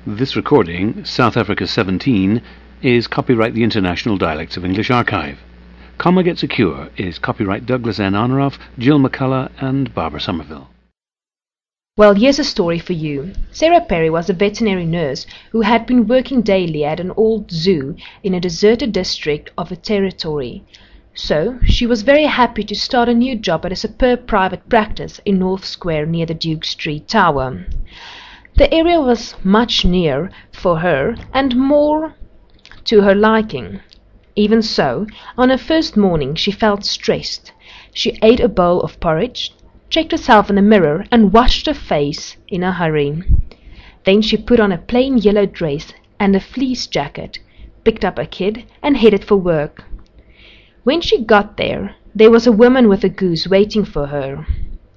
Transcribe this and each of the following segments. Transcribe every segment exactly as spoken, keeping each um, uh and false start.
This recording, South Africa seventeen, is copyright the International Dialects of English Archive. Comma Gets a Cure is copyright Douglas N. Honoraff, Jill McCullough and Barbara Somerville. Well, here's a story for you. Sarah Perry was a veterinary nurse who had been working daily at an old zoo in a deserted district of a territory. So, she was very happy to start a new job at a superb private practice in North Square near the Duke Street Tower. The area was much nearer for her and more to her liking. Even so, on her first morning she felt stressed. She ate a bowl of porridge, checked herself in the mirror and washed her face in a hurry. Then she put on a plain yellow dress and a fleece jacket, picked up a kid and headed for work. When she got there, there was a woman with a goose waiting for her.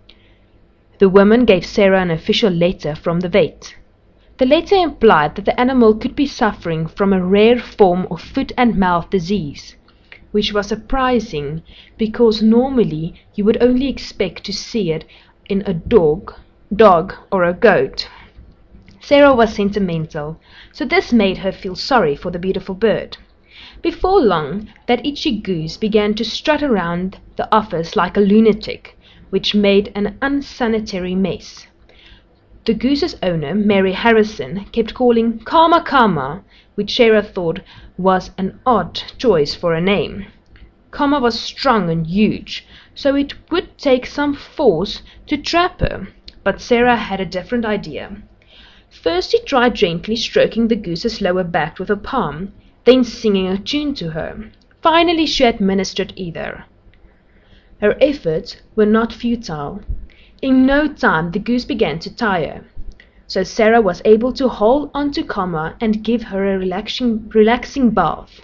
The woman gave Sarah an official letter from the vet. The letter implied that the animal could be suffering from a rare form of foot and mouth disease, which was surprising because normally you would only expect to see it in a dog, dog or a goat. Sarah was sentimental, so this made her feel sorry for the beautiful bird. Before long, that itchy goose began to strut around the office like a lunatic, which made an unsanitary mess. The goose's owner, Mary Harrison, kept calling Karma Karma, which Sarah thought was an odd choice for a name. Karma was strong and huge, so it would take some force to trap her, but Sarah had a different idea. First she tried gently stroking the goose's lower back with her palm, then singing a tune to her. Finally she administered either. Her efforts were not futile. In no time the goose began to tire, so Sarah was able to hold on to Karma and give her a relaxing, relaxing bath.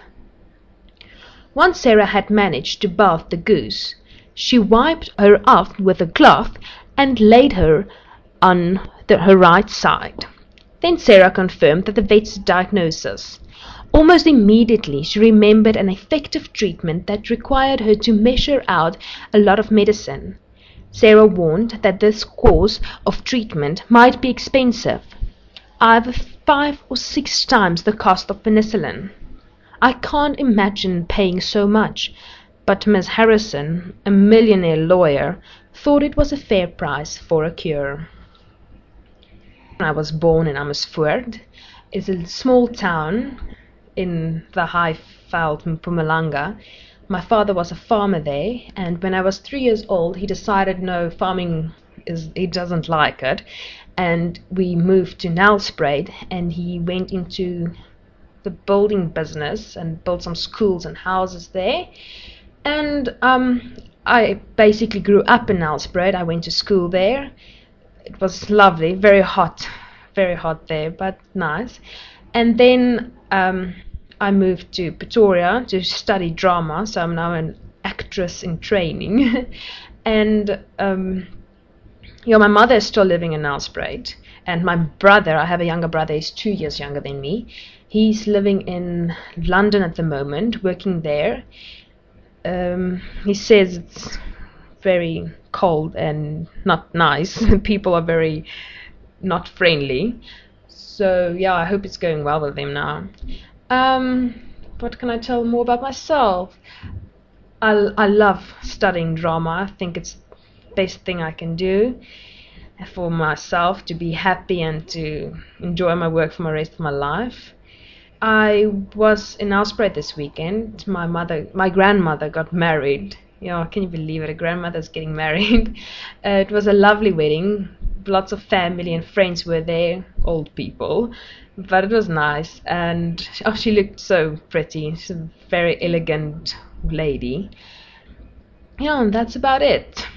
Once Sarah had managed to bath the goose, she wiped her off with a cloth and laid her on the, her right side. Then Sarah confirmed that the vet's diagnosis. Almost immediately she remembered an effective treatment that required her to measure out a lot of medicine. Sarah warned that this course of treatment might be expensive, either five or six times the cost of penicillin. I can't imagine paying so much, but Miss Harrison, a millionaire lawyer, thought it was a fair price for a cure. I was born in Amersfoort. It's a small town in the Highveld, Mpumalanga. My father was a farmer there, and when I was three years old, he decided no, farming is, he doesn't like it, and we moved to Nelspruit, and he went into the building business and built some schools and houses there. And um, I basically grew up in Nelspruit. I went to school there. It was lovely, very hot, very hot there, but nice. And then um, I moved to Pretoria to study drama, so I'm now an actress in training. and um, you know, my mother is still living in Nelspruit, and my brother, I have a younger brother, he's two years younger than me. He's living in London at the moment, working there. Um, he says it's very cold and not nice. People are very not friendly. So yeah, I hope it's going well with them now. Um, what can I tell more about myself? I, I love studying drama. I think it's the best thing I can do for myself, to be happy and to enjoy my work for the rest of my life. I was in Nelspruit this weekend. My mother, my grandmother got married. You know, can you believe it? A grandmother's getting married. Uh, it was a lovely wedding. Lots of family and friends were there, old people, but it was nice. And oh, she looked so pretty. She's a very elegant lady. Yeah, and that's about it.